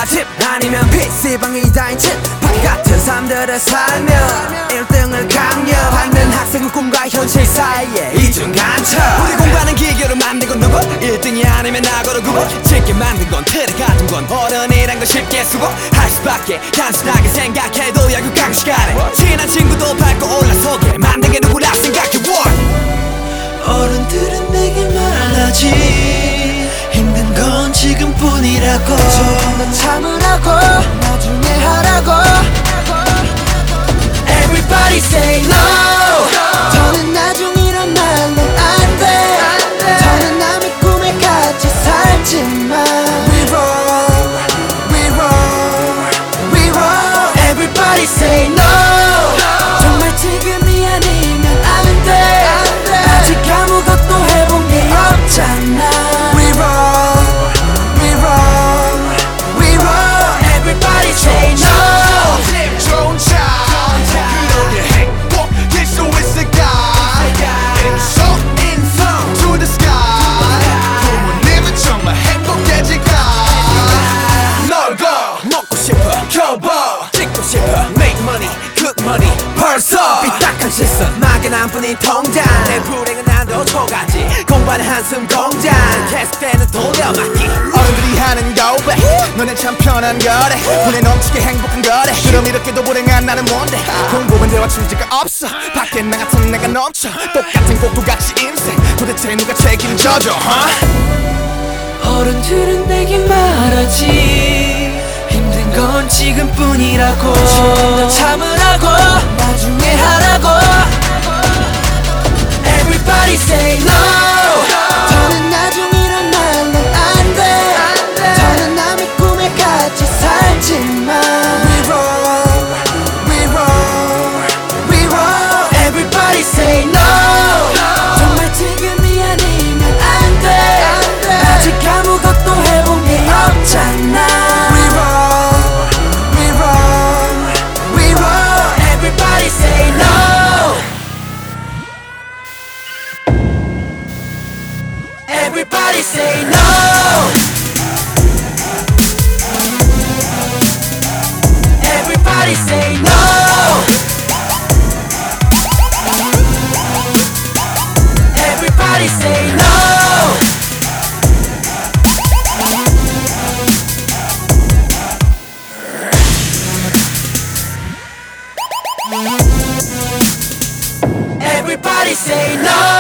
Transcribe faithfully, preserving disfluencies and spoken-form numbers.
집 아니면 피씨방이 다인 집 바퀴 같은 삶들을 살며 일 등을 강요하는 학생은 꿈과 현실 사이에 이중 간첩. 우리 공부하는 기계로 만든 건 누구? 일 등이 아니면 나고로 구분. 쉽게 만든 건 틀에 가둔 건 어른이란 걸 쉽게 수고할 수밖에. 단순하게 생각해도 약육강 시간에 친한 친구도 밟고 올라서게 만든 게 누구라 생각해. 어른들은 내게 말하지 힘든 건 지금뿐이라고. 조금 더 참으라고 나중에 하라고. Everybody say no. 더는 나중이란 말은 안돼. 더는 남의 꿈에 갇혀 살지만 We roll, we roll, we roll. Everybody say no. 정말 지금이 아니면 안돼. 아직 아무것도 해본 게 없잖아. We roll, we roll, we roll. Everybody say no. 기분 좋은 차 그러게 행복일 수 있을까. 인성 인성 to the sky. 부모님은 정말 행복해질까. 놀고 먹고 싶어 겨보 찍고 싶어 make money good money 벌써 삐딱한 시선 막연한 뿐인 통장. 내 불행은 난도 초가지 공부하는 한숨 공장. 계속되는 돌려막기 어른들이 하는 고백 너네 참 편한 거래. 분에 넘치게 행복한 거래. 그럼 이렇게도 불행한 나는 뭔데. 공부만 대화 취지가 없어. 밖에 나 같은 내가 넘쳐. 똑같은 꼭두같이 인생 도대체 누가 책임져줘 huh? 어른들은 내게 말하지 힘든 건 지금뿐이라고. 조금 더 참으라고 나중에 하라고. Everybody say no. 더는 나중이란 말은 안돼. 더는 남의 꿈에 갇혀 살지만 We roll, we roll, we roll. Everybody say no. 정말 지금이 아니면 안돼. 아직 아무것도 해본 게 없잖아. We roll, we roll, we roll. Everybody say no. Everybody say no. Everybody say no. Everybody say no. Everybody say no.